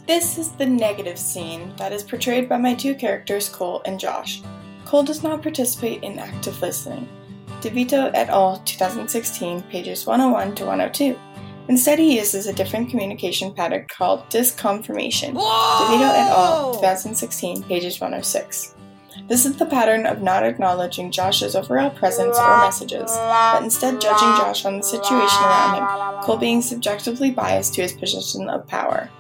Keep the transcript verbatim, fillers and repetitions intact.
This is the negative scene that is portrayed by my two characters, Cole and Josh. Cole does not participate in active listening. DeVito et al. twenty sixteen, pages one oh one to one oh two. Instead, he uses a different communication pattern called disconfirmation. DeVito et al. twenty sixteen, pages one oh six. This is the pattern of not acknowledging Josh's overall presence or messages, but instead judging Josh on the situation around him, Cole being subjectively biased to his position of power.